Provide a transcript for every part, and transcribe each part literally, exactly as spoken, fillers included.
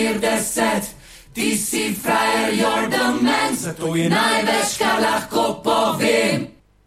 štirideset, ti si frajer, you're the man, zato je največ, kar lahko povem.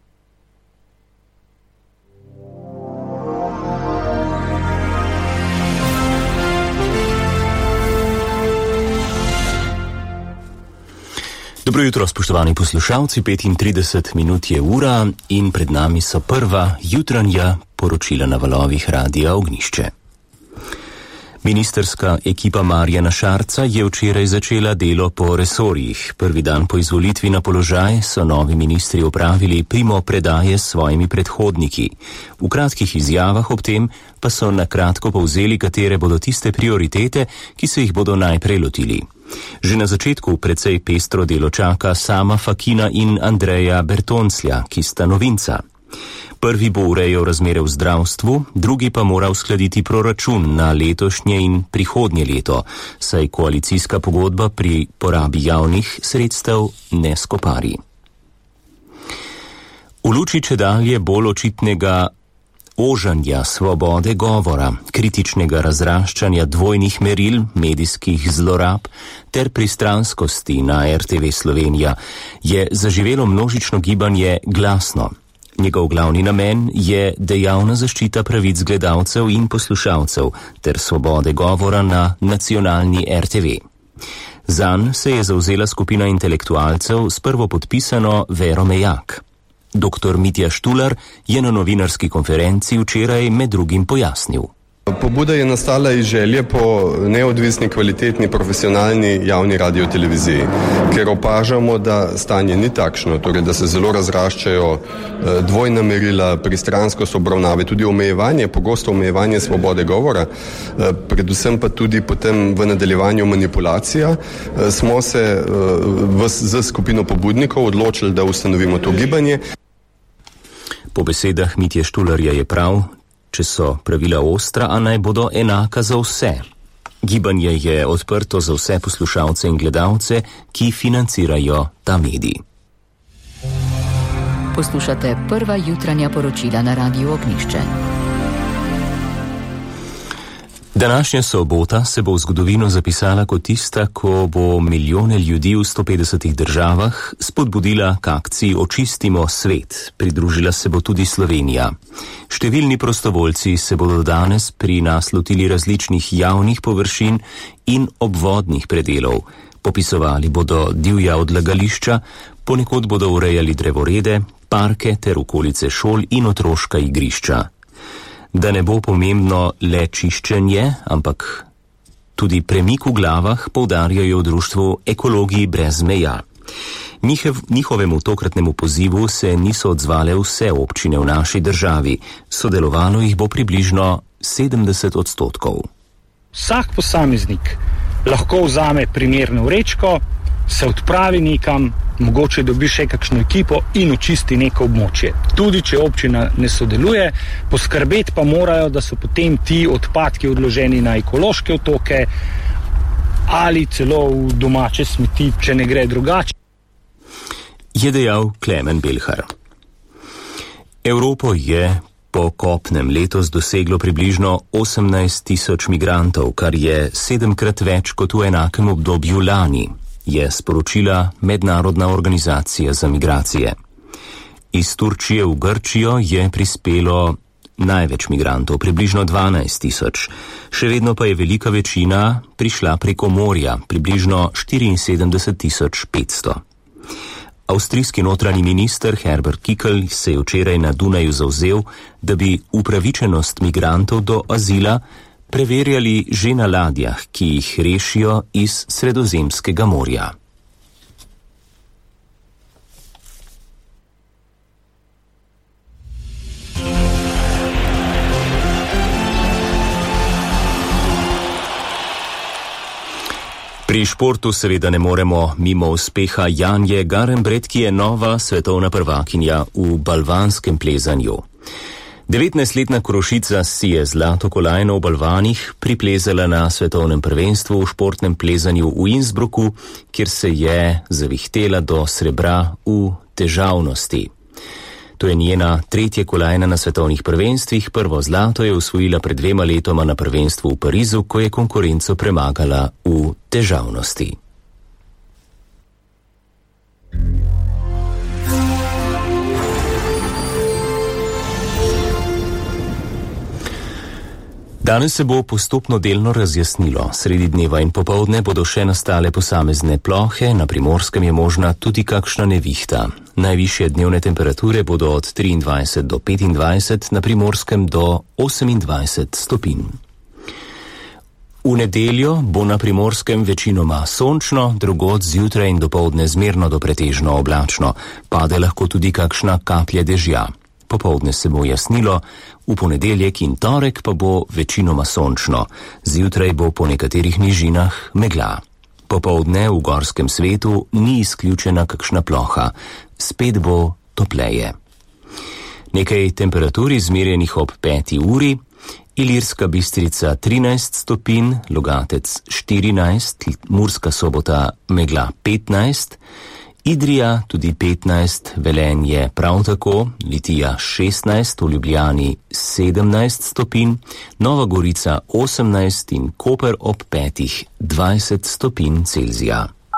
Dobro jutro, spoštovani poslušalci, petintrideset minut je ura in pred nami so prva jutranja poročila na valovih Radia Ognjišče. Ministrska ekipa Marjana Šarca je včeraj začela delo po resorjih. Prvi dan po izvolitvi na položaj so novi ministri opravili primo predaje s svojimi predhodniki. V kratkih izjavah ob tem pa so na kratko povzeli, katere bodo tiste prioritete, ki se jih bodo najprej lotili. Že na začetku precej pestro delo čaka Sama Fakina in Andreja Bertonclja, ki sta novinca. Prvi bo urejal razmere v zdravstvu, drugi pa mora uskladiti proračun na letošnje in prihodnje leto, saj koalicijska pogodba pri porabi javnih sredstev ne skopari. V luči čedalje bolj očitnega ožanja svobode govora, kritičnega razraščanja dvojnih meril, medijskih zlorab ter pristranskosti na R T V Slovenija je zaživelo množično gibanje Glasno. Njegov glavni namen je dejavna zaščita pravic gledalcev in poslušalcev ter svobode govora na nacionalni R T V. Zanj se je zavzela skupina intelektualcev s prvopodpisano Vero Mejak. Doktor Mitja Štular je na novinarski konferenci včeraj med drugim pojasnil. Pobuda je nastala iz želje po neodvisni, kvalitetni, profesionalni javni radioteleviziji, ker opažamo, da stanje ni takšno, torej da se zelo razraščajo dvojna merila, pristranskost obravnave, tudi omejevanje, pogosto omejevanje svobode govora, predvsem pa tudi potem v nadaljevanju manipulacija. Smo se v, z skupino pobudnikov odločili, da ustanovimo to gibanje. Po besedah Mitje Štularja je prav, če so pravila ostra, a naj bodo enaka za vse. Gibanje je odprto za vse poslušalce in gledalce, ki financirajo ta medij. Poslušate prva jutranja poročila na Radiu Ognjišče. Današnja sobota se bo v zgodovino zapisala kot tista, ko bo milijone ljudi v sto petdesetih državah spodbudila k akciji Očistimo svet. Pridružila se bo tudi Slovenija. Številni prostovoljci se bodo danes pri nas lotili različnih javnih površin in obvodnih predelov. Popisovali bodo divja odlagališča, ponekod bodo urejali drevorede, parke ter okolice šol in otroška igrišča. Da ne bo pomembno le čiščenje, ampak tudi premik v glavah, poudarjajo v društvu Ekologi brez meja. Njihev, njihovemu tokratnemu pozivu se niso odzvale vse občine v naši državi. Sodelovalo jih bo približno sedemdeset odstotkov. Vsak posameznik lahko vzame primerno vrečko, se odpravi nekam, mogoče dobi še kakšno ekipo in očisti neko območje. Tudi če občina ne sodeluje, poskrbeti pa morajo, da so potem ti odpadki odloženi na ekološke otoke ali celo v domače smeti, če ne gre drugače. Je dejal Klemen Belhar. Evropo je po kopnem letos doseglo približno osemnajst tisoč migrantov, kar je sedemkrat več kot v enakem obdobju lani, je sporočila Mednarodna organizacija za migracije. Iz Turčije v Grčijo je prispelo največ migrantov, približno dvanajst tisoč. Še vedno pa je velika večina prišla preko morja, približno štiriinsedemdeset tisoč petsto. Avstrijski notranji minister Herbert Kickl se je včeraj na Dunaju zavzel, da bi upravičenost migrantov do azila preverjali že na ladjah, ki jih rešijo iz Sredozemskega morja. Pri športu seveda ne moremo mimo uspeha Janje Garnbret, ki je nova svetovna prvakinja v balvanskem plezanju. devetnajstletna Korošica si je zlato kolajno v balvanih priplezala na svetovnem prvenstvu v športnem plezanju v Innsbrucku, kjer se je zavihtela do srebra v težavnosti. To je njena tretje kolajna na svetovnih prvenstvih, prvo zlato je osvojila pred dvema letoma na prvenstvu v Parizu, ko je konkurenco premagala v težavnosti. Danes se bo postopno delno razjasnilo. Sredi dneva in popoldne bodo še nastale posamezne plohe, na Primorskem je možna tudi kakšna nevihta. Najvišje dnevne temperature bodo od triindvajset do petindvajset, na Primorskem do osemindvajset stopinj. V nedeljo bo na Primorskem večinoma sončno, drugod zjutraj in dopoldne zmerno do pretežno oblačno, pade lahko tudi kakšna kaplja dežja. Popoldne se bo jasnilo, v ponedeljek in torek pa bo večinoma sončno, zjutraj bo po nekaterih nižinah megla. Popoldne v gorskem svetu ni izključena kakšna ploha, spet bo topleje. Nekaj temperatur izmerjenih ob peti uri, Ilirska Bistrica trinajst stopinj, Logatec štirinajst, Murska Sobota megla petnajst, Idrija tudi petnajst, Velenje prav tako, Litija šestnajst, v Ljubljani sedemnajst stopinj, Nova Gorica osemnajst in Koper ob petih dvajset stopinj Celzija.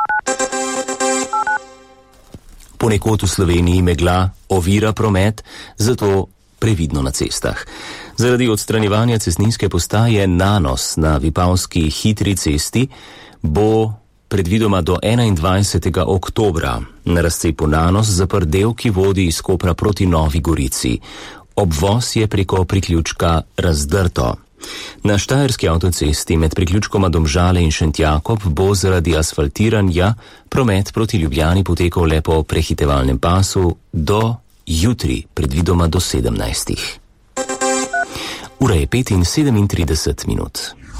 Ponekod v Sloveniji megla ovira promet, zato previdno na cestah. Zaradi odstranjevanja cestninske postaje Nanos na Vipavski hitri cesti bo predvidoma do enaindvajsetega oktobra na razcepu Nanos zaprt del, ki vodi iz Kopra proti Novi Gorici. Obvoz je preko priključka Razdrto. Na štajerski avtocesti med priključkoma Domžale in Šentjakob bo zaradi asfaltiranja promet proti Ljubljani potekal le po prehitevalnem pasu do jutri, predvidoma do sedemnajstih. Ura je pet in sedemintrideset minut.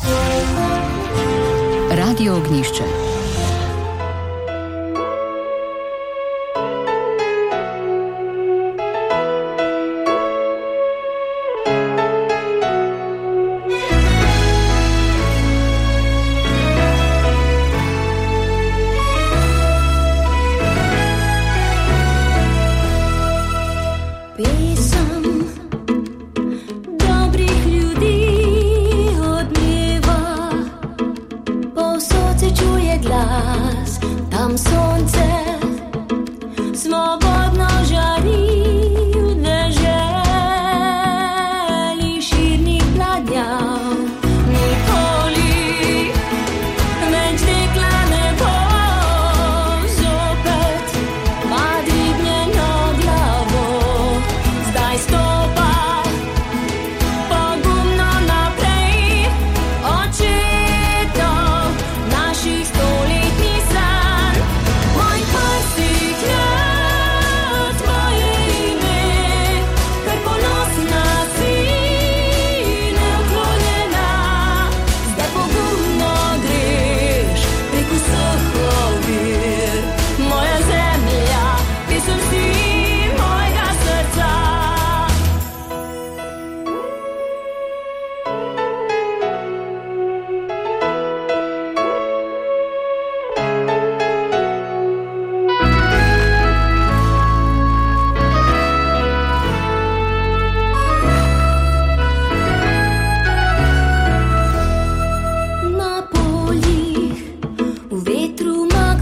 Radio Ognjišče. Tam so